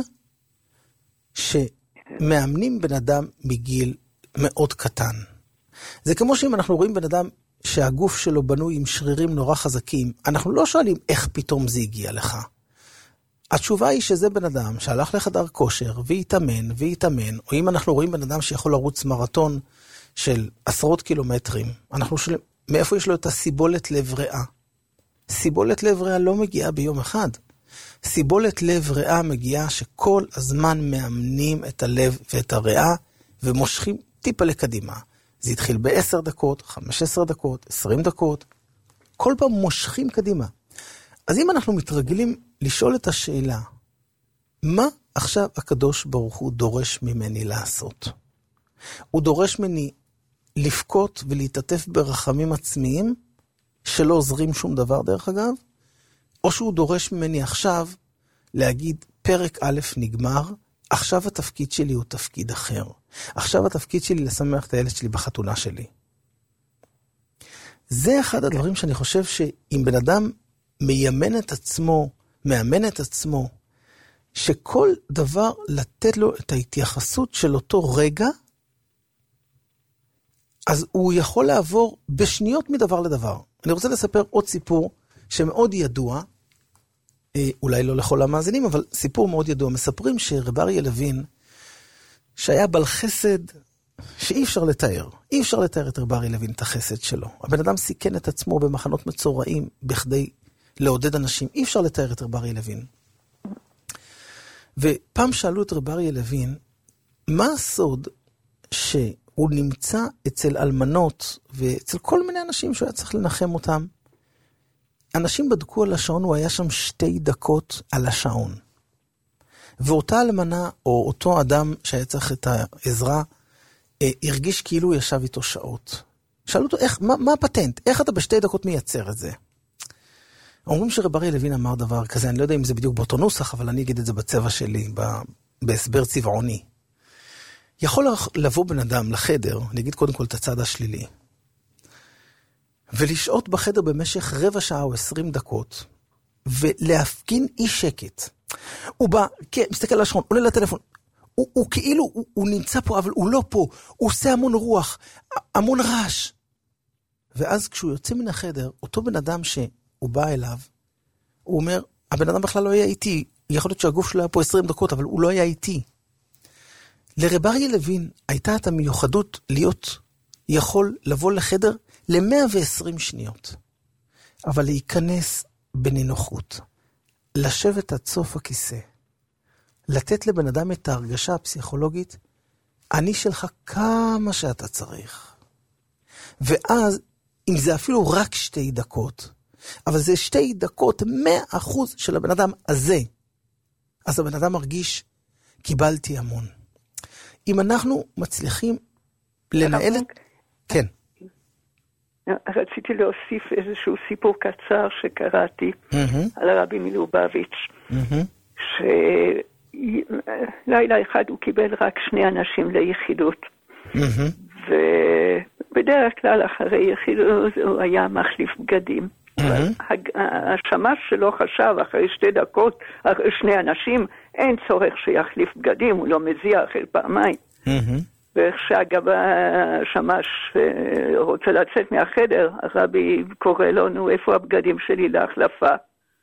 שמאמנים בן אדם מגיל מאוד קטן. זה כמו שאם אנחנו רואים בן אדם שהגוף שלו בנוי עם שרירים נורא חזקים, אנחנו לא שואלים איך פתאום זה הגיע לך. התשובה היא שזה בן אדם שהלך לחדר כושר והתאמן והתאמן, או אם אנחנו רואים בן אדם שיכול לרוץ מרתון של עשרות קילומטרים, אנחנו שואלים, מאיפה יש לו את הסיבולת לב ריאה? סיבולת לב ריאה לא מגיעה ביום אחד. סיבולת לב ריאה מגיעה שכל הזמן מאמנים את הלב ואת הריאה, ומושכים טיפה לקדימה. זה התחיל בעשר דקות, חמש עשרה דקות, עשרים דקות. כל פעם מושכים קדימה. אז אם אנחנו מתרגלים לשאול את השאלה, מה עכשיו הקדוש ברוך הוא דורש ממני לעשות? הוא דורש ממני לפקות ולהתעטף ברחמים עצמיים, שלא עוזרים שום דבר דרך אגב, או שהוא דורש ממני עכשיו להגיד פרק א' נגמר, עכשיו התפקיד שלי הוא תפקיד אחר. עכשיו התפקיד שלי לשמח את הילד שלי בחתונה שלי. זה אחד הדברים שאני חושב שאם בן אדם מיימן את עצמו, מאמן את עצמו, שכל דבר לתת לו את ההתייחסות של אותו רגע, אז הוא יכול לעבור בשניות מדבר לדבר. אני רוצה לספר עוד סיפור שמאוד ידוע, אולי לא לכל המאזינים, אבל סיפור מאוד ידוע. מספרים שרב אריה לוין, שהיה בעל חסד שאי אפשר לתאר. אי אפשר לתאר את רב אריה לוין, את החסד שלו. הבן אדם סיכן את עצמו במחנות מצורעים, בכדי לעודד אנשים. אי אפשר לתאר את רב אריה לוין. ופעם שאלו את רב אריה לוין, מה הסוד שהוא נמצא אצל אלמנות ואצל כל מיני אנשים שהוא היה צריך לנחם אותם? אנשים בדקו על השעון, הוא היה שם שתי דקות על השעון. ואותה אלמנה, או אותו אדם שהיה צריך את העזרה, הרגיש כאילו הוא ישב איתו שעות. שאלו אותו, איך, מה, מה הפטנט? איך אתה בשתי דקות מייצר את זה? אומרים שרב אריה לוין אמר דבר כזה, אני לא יודע אם זה בדיוק באותו נוסח, אבל אני אגיד את זה בצבע שלי, בהסבר צבעוני. יכול לבוא בן אדם לחדר, אני אגיד קודם כל את הצד השלילי, ולשעות בחדר במשך רבע שעה או עשרים דקות, ולהפגין אי שקט. הוא בא, כן, מסתכל על השעון, עולה לטלפון, הוא, הוא כאילו, הוא, הוא נמצא פה, אבל הוא לא פה, הוא עושה המון רוח, המון רעש. ואז כשהוא יוצא מן החדר, אותו בן אדם שהוא בא אליו, הוא אומר, הבן אדם בכלל לא היה איתי, יכול להיות שהגוף שלו היה פה עשרים דקות, אבל הוא לא היה איתי. לרב אריה לוין הייתה את המיוחדות להיות יכול לבוא לחדר ל-מאה ועשרים שניות, אבל להיכנס בנינוחות, לשבת עד סוף הכיסא, לתת לבן אדם את ההרגשה הפסיכולוגית, אני שלך כמה שאתה צריך. ואז, אם זה אפילו רק שתי דקות, אבל זה שתי דקות, מאה אחוז של הבן אדם הזה, אז הבן אדם מרגיש, קיבלתי המון. אם אנחנו מצליחים לנהל את... כן. רציתי להוסיף איזשהו סיפור קצר שקראתי על הרבי מלובביץ', שלילה אחד הוא קיבל רק שני אנשים ליחידות, ובדרך כלל אחרי יחידות הוא היה מחליף בגדים. השמש שלו חשב אחרי שתי דקות, אחרי שני אנשים, אין צורך שיחליף בגדים, הוא לא מזיע אחרי פעמיים. ואיך שאגב השמש רוצה לצאת מהחדר, הרבי קורא לו, נו, איפה הבגדים שלי להחלפה?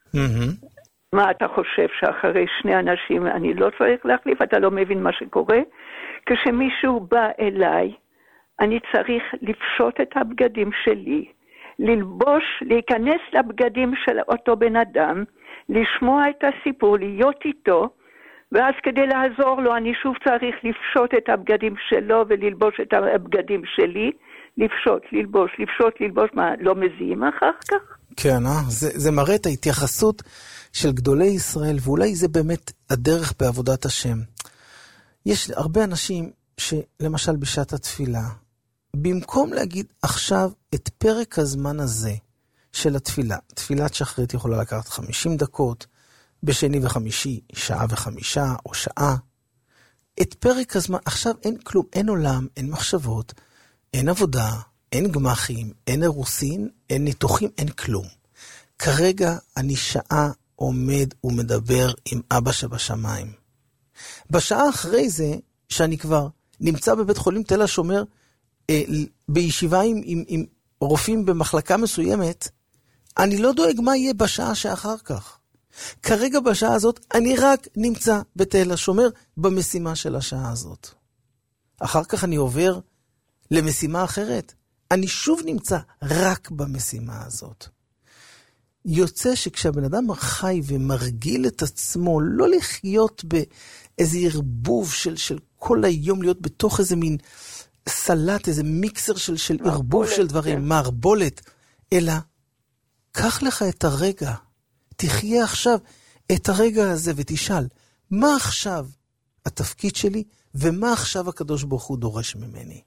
מה אתה חושב, שאחרי שני אנשים אני לא צריך להחליף? אתה לא מבין מה שקורה? כשמישהו בא אליי, אני צריך לפשוט את הבגדים שלי, ללבוש, להיכנס לבגדים של אותו בן אדם, לשמוע את הסיפור, להיות איתו, ואז כדי לעזור לו אני שוב צריך לפשוט את הבגדים שלו וללבוש את הבגדים שלי, לפשוט, ללבוש, לפשוט, ללבוש, מה, לא מזיעים אחר כך? כן, אה? זה, זה מראה את ההתייחסות של גדולי ישראל, ואולי זה באמת הדרך בעבודת השם. יש הרבה אנשים שלמשל בשעת התפילה, במקום להגיד עכשיו את פרק הזמן הזה של התפילה, תפילת שחרית יכולה לקחת חמישים דקות, בשני וחמישי שעה וחמישה או שעה, את פרק הזמן, עכשיו אין כלום, אין עולם, אין מחשבות, אין עבודה, אין גמחים, אין אירוסין, אין ניתוחים, אין כלום. כרגע אני שעה עומד ומדבר עם אבא שבשמיים. בשעה אחרי זה, שאני כבר נמצא בבית חולים תל השומר, אה, בישיבה עם, עם, עם רופאים במחלקה מסוימת, אני לא דואג מה יהיה בשעה שאחר כך. כרגע בשעה הזאת אני רק נמצא בתל השומר במשימה של השעה הזאת. אחר כך אני עובר למשימה אחרת. אני שוב נמצא רק במשימה הזאת. יוצא שכשהבן אדם חי ומרגיל את עצמו, לא לחיות באיזה ערבוב של, של כל היום, להיות בתוך איזה מין סלט, איזה מיקסר של, של ערבוב של דברים, כן. מערבולת, אלא קח לך את הרגע, תחיה עכשיו את הרגע הזה ותשאל, מה עכשיו התפקיד שלי, ומה עכשיו הקדוש ברוך הוא דורש ממני.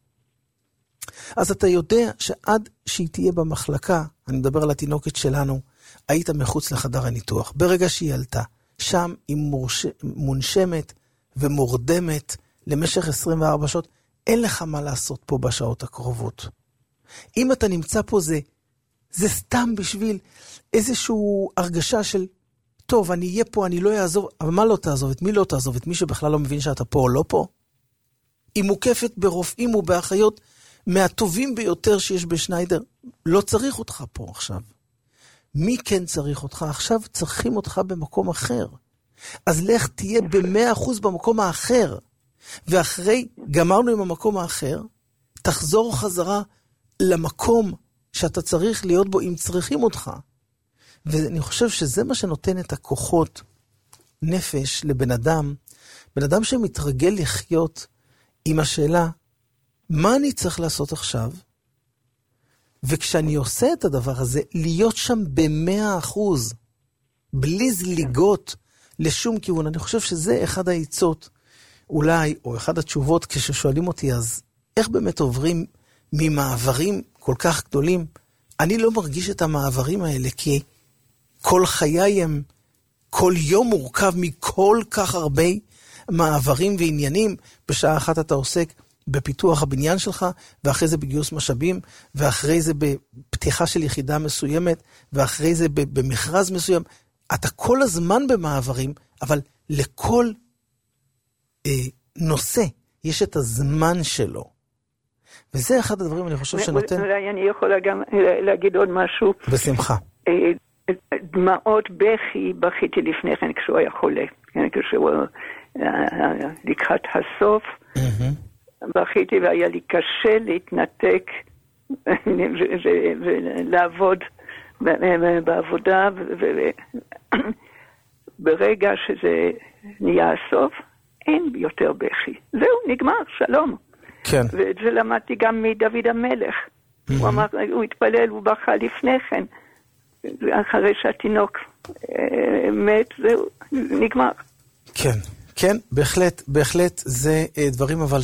אז אתה יודע שעד שהיא תהיה במחלקה, אני מדבר על התינוקת שלנו, היית מחוץ לחדר הניתוח. ברגע שהיא עלתה, שם היא מורש... מונשמת ומורדמת למשך עשרים וארבע שעות, אין לך מה לעשות פה בשעות הקרובות. אם אתה נמצא פה זה, זה סתם בשביל איזשהו הרגשה של, טוב, אני אהיה פה, אני לא אעזוב, אבל מה לא תעזוב? את מי לא תעזוב? את מי שבכלל לא מבין שאתה פה או לא פה? היא מוקפת ברופאים ובאחיות מהטובים ביותר שיש בשניידר. לא צריך אותך פה עכשיו. מי כן צריך אותך? עכשיו צריכים אותך במקום אחר. אז לך תהיה במאה אחוז במקום האחר. ואחרי, גמרנו עם המקום האחר, תחזור חזרה למקום שאתה צריך להיות בו אם צריכים אותך. ואני חושב שזה מה שנותן את הכוחות נפש לבן אדם, בן אדם שמתרגל לחיות עם השאלה, מה אני צריך לעשות עכשיו? וכשאני עושה את הדבר הזה, להיות שם במאה אחוז, בלי זליגות לשום כיוון. אני חושב שזה אחד העיצות, אולי, או אחד התשובות, כששואלים אותי, אז איך באמת עוברים ממעברים כל כך גדולים? אני לא מרגיש את המעברים האלה, כי כל חיי הם, כל יום מורכב מכל כך הרבה מעברים ועניינים. בשעה אחת אתה עוסק בפיתוח הבניין שלך, ואחרי זה בגיוס משאבים, ואחרי זה בפתיחה של יחידה מסוימת, ואחרי זה במכרז מסוים. אתה כל הזמן במעברים, אבל לכל אה, נושא יש את הזמן שלו. וזה אחד הדברים, אני חושב שנותן... אולי אני יכולה גם להגיד עוד משהו. בשמחה. דמעות בכי, בכיתי לפני כן כשהוא היה חולה. כשהוא לקחת הסוף, בכיתי והיה לי קשה להתנתק ולעבוד בעבודה, וברגע שזה נהיה הסוף, אין יותר בכי. זהו, נגמר, שלום. כן. ואת זה למדתי גם מדוד המלך. הוא אמר, הוא התפלל, הוא בכה לפני כן. אחרי שהתינוק מת, זהו, נגמר. כן, כן, בהחלט, בהחלט זה דברים אבל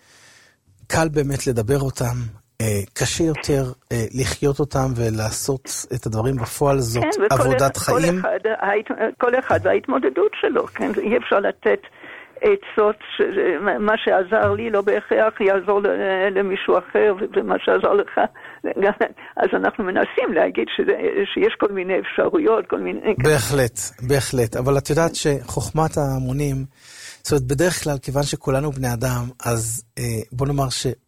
שקל באמת לדבר אותם, קשה יותר לחיות אותם ולעשות את הדברים בפועל, זאת כן, עבודת כל חיים. אחד, כל אחד וההתמודדות שלו, כן, אי אפשר לתת עצות, מה שעזר לי לא בהכרח יעזור למישהו אחר, ומה שעזר לך, אז אנחנו מנסים להגיד שיש כל מיני אפשרויות, כל מיני... בהחלט, בהחלט, אבל את יודעת שחוכמת ההמונים, זאת אומרת, בדרך כלל, כיוון שכולנו בני אדם, אז בוא נאמר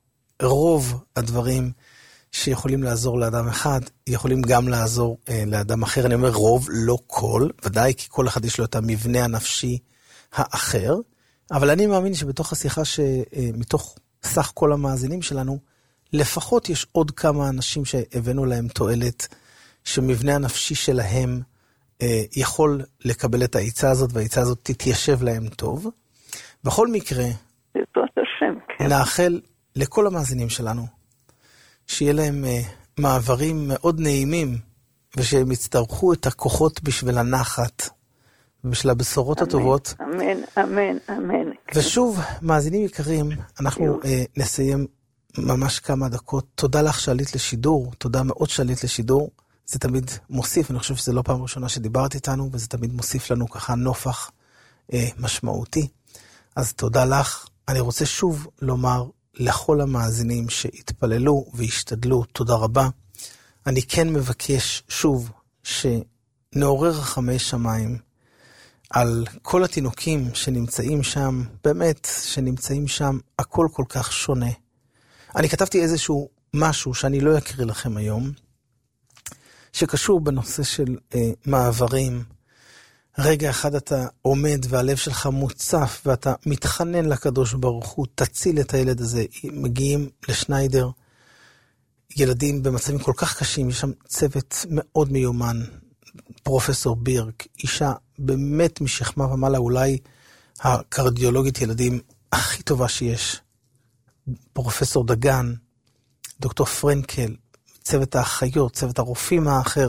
שרוב הדברים שיכולים לעזור לאדם אחד, יכולים גם לעזור לאדם אחר. אני אומר רוב, לא כל, ודאי, כי כל אחד יש לו את המבנה הנפשי האחר, אבל אני מאמין שבתוך השיחה שמתוך סך כל המאזינים שלנו, לפחות יש עוד כמה אנשים שהבאנו להם תועלת, שמבנה הנפשי שלהם אה, יכול לקבל את העיצה הזאת, והעיצה הזאת תתיישב להם טוב. בכל מקרה, השם, כן. נאחל לכל המאזינים שלנו, שיהיה להם אה, מעברים מאוד נעימים, ושהם יצטרכו את הכוחות בשביל הנחת, ובשביל הבשורות אמן, הטובות. אמן, אמן, אמן. ושוב, מאזינים יקרים, אנחנו אה, נסיים ממש כמה דקות. תודה לך שעלית לשידור, תודה מאוד שעלית לשידור. זה תמיד מוסיף, אני חושב שזה לא פעם ראשונה שדיברת איתנו, וזה תמיד מוסיף לנו ככה נופח אה, משמעותי. אז תודה לך. אני רוצה שוב לומר לכל המאזינים שהתפללו והשתדלו, תודה רבה. אני כן מבקש שוב שנעורר רחמי שמיים על כל התינוקים שנמצאים שם, באמת שנמצאים שם, הכל כל כך שונה. אני כתבתי איזשהו משהו שאני לא אקריא לכם היום, שקשור בנושא של אה, מעברים. רגע אחד אתה עומד והלב שלך מוצף, ואתה מתחנן לקדוש ברוך הוא, תציל את הילד הזה. מגיעים לשניידר, ילדים במצבים כל כך קשים, יש שם צוות מאוד מיומן, פרופסור בירק, אישה באמת משכמה ומעלה, אולי הקרדיולוגית ילדים הכי טובה שיש, פרופסור דגן, דוקטור פרנקל, צוות האחיות, צוות הרופאים האחר,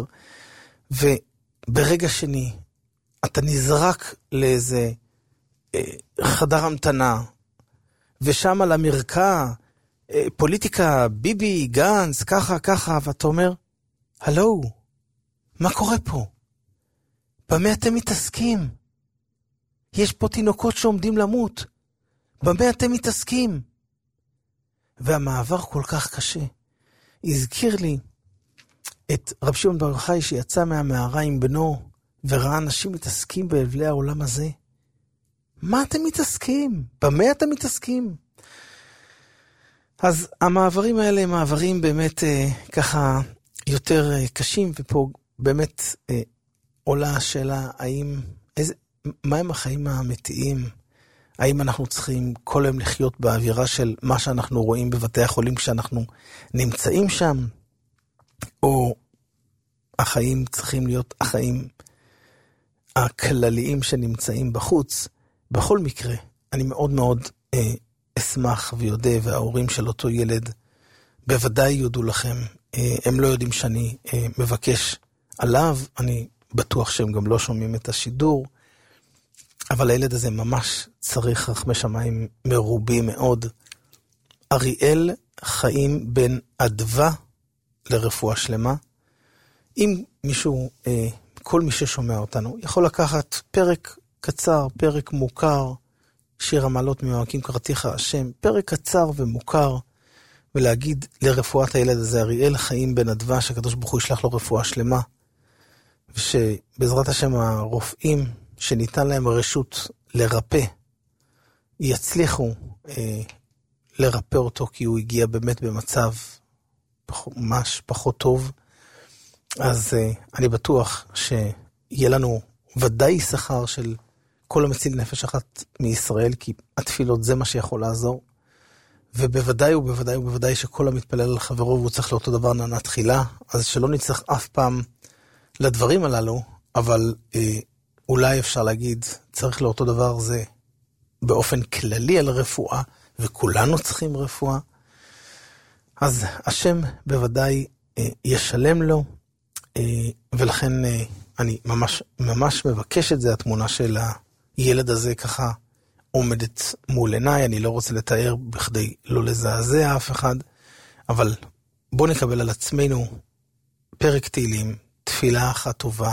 וברגע שני, אתה נזרק לאיזה אה, חדר המתנה, ושם על המרקע, אה, פוליטיקה, ביבי, גנץ, ככה, ככה, ואתה אומר, הלו, מה קורה פה? במה אתם מתעסקים? יש פה תינוקות שעומדים למות. במה אתם מתעסקים? והמעבר כל כך קשה. הזכיר לי את רב שמעון בר יוחאי שיצא מהמערה עם בנו, וראה אנשים מתעסקים באבלי העולם הזה. מה אתם מתעסקים? במה אתם מתעסקים? אז המעברים האלה הם מעברים באמת אה, ככה יותר אה, קשים, ופה באמת אה, עולה השאלה, האם, איזה, מה הם החיים האמיתיים? האם אנחנו צריכים כל היום לחיות באווירה של מה שאנחנו רואים בבתי החולים כשאנחנו נמצאים שם? או החיים צריכים להיות החיים הכלליים שנמצאים בחוץ. בכל מקרה, אני מאוד מאוד אה, אשמח ויודע, וההורים של אותו ילד בוודאי יודו לכם. אה, הם לא יודעים שאני אה, מבקש עליו, אני בטוח שהם גם לא שומעים את השידור, אבל הילד הזה ממש צריך רחמי שמיים מרובים מאוד. אריאל חיים בן אדווה לרפואה שלמה. אם מישהו, אה, כל מי ששומע אותנו, יכול לקחת פרק קצר, פרק מוכר, שיר המעלות ממעמקים קראתיך השם, פרק קצר ומוכר, ולהגיד לרפואת הילד הזה, אריאל חיים בן אדווה, שהקדוש ברוך הוא ישלח לו רפואה שלמה, ושבעזרת השם הרופאים שניתן להם רשות לרפא, יצליחו אה, לרפא אותו, כי הוא הגיע באמת במצב ממש פחות טוב. אז אה, אני בטוח שיהיה לנו ודאי שכר של כל המציל נפש אחת מישראל, כי התפילות זה מה שיכול לעזור. ובוודאי ובוודאי ובוודאי שכל המתפלל על חברו והוא צריך לאותו דבר נענה תחילה, אז שלא נצטרך אף פעם לדברים הללו, אבל אה, אולי אפשר להגיד, צריך לאותו דבר זה באופן כללי על רפואה, וכולנו צריכים רפואה. אז השם בוודאי אה, ישלם לו, אה, ולכן אה, אני ממש ממש מבקש את זה, התמונה של הילד הזה ככה עומדת מול עיניי, אני לא רוצה לתאר בכדי לא לזעזע אף אחד, אבל בוא נקבל על עצמנו פרק תהילים, תפילה אחת טובה,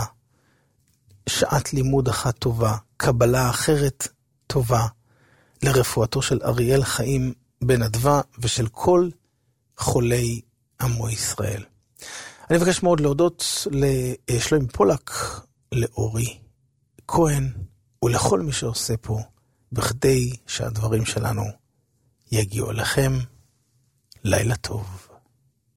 שעת לימוד אחת טובה, קבלה אחרת טובה, לרפואתו של אריאל חיים בן אדווה, ושל כל חולי עמו ישראל. אני מבקש מאוד להודות לשלום פולק, לאורי כהן, ולכל מי שעושה פה, בכדי שהדברים שלנו יגיעו אליכם. לילה טוב.